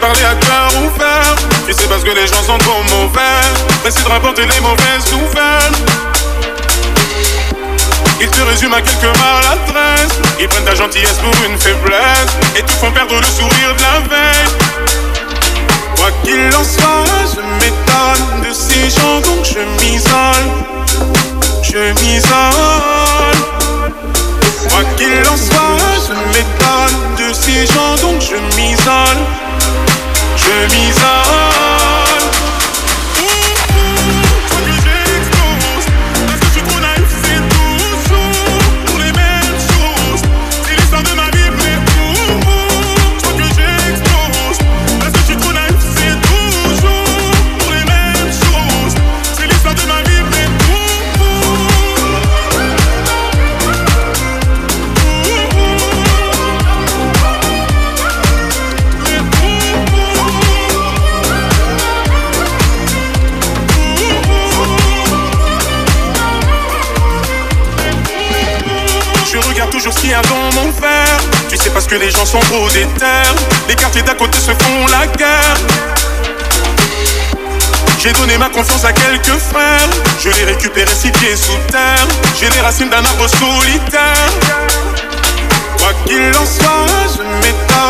parler à cœur ouvert. Tu sais parce que les gens sont trop mauvais, pressés de rapporter les mauvaises nouvelles. Ils te résument à quelques maladresses, ils prennent ta gentillesse pour une faiblesse et te font perdre le sourire de la veille. Quoi qu'il en soit, je m'étonne de ces gens, donc je m'isole. Je m'isole. Quoi qu'il en soit, je m'étonne de ces gens, donc je m'isole. Je m'isole. Toujours ce qu'il y a dans mon verre. Tu sais parce que les gens sont trop déter. Les quartiers d'à côté se font la guerre. J'ai donné ma confiance à quelques frères. Je les récupérais 6 pieds sous terre. J'ai les racines d'un arbre solitaire. Quoi qu'il en soit, je m'étonne